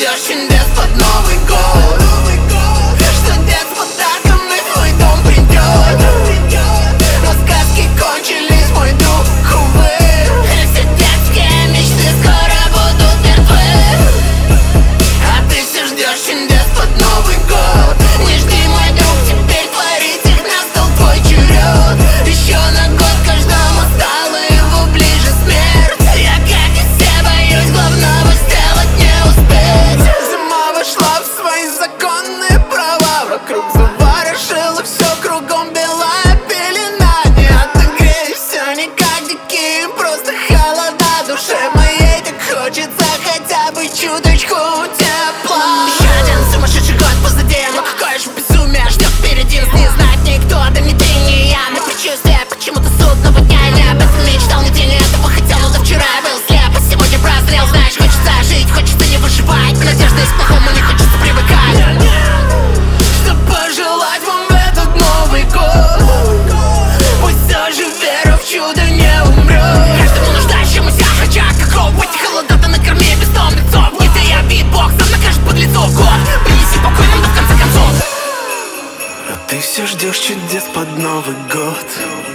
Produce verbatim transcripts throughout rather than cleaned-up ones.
ждешь чудес под Новый год. Что дед с подарками в твой дом придет. Но сказки кончились, мой друг, увы. Все детские мечты скоро будут мертвы. А ты все ждешь чудес под Новый год. Не жди, мой друг, теперь творить их настал твой черед. Еще на год каждому стало его ближе смерть. Я, как и все, боюсь главного сделать не успеть. Зима вошла в свои законные права. Вокруг заворошила все, кругом белая пелена. Не отогреешь, все никак дикие, просто холода. Душе моей так хочется хотя бы чуточку тепла. Еще один сумасшедший год позади, но какое же безумие ждет впереди. Нас не знает никто, да ни ты, ни я. На предчувствие почему-то судного дня. Я не об этом мечтал, ни день этого хотел, но до вчера я был слеп, а сегодня прозрел. Знаешь, хочется жить, хочется не выживать. Надежда есть к плохому, не хочется привыкать. Что пожелать вам в этот Новый год? Пусть все же вера в чудо не умрет. Каждому нуждающемуся хача каков. В эти холода ты накорми бездомницов. Не ты, я битбокс, сам накажет подлецов. Год, принеси покой нам, да в конце концов. А ты все ждешь чудес под Новый год.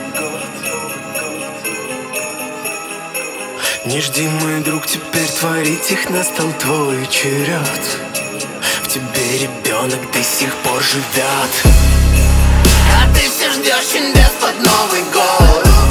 Не жди, мой друг, теперь творить их настал твой черед. В тебе ребенок до сих пор живет. А ты все ждешь чудес под Новый год.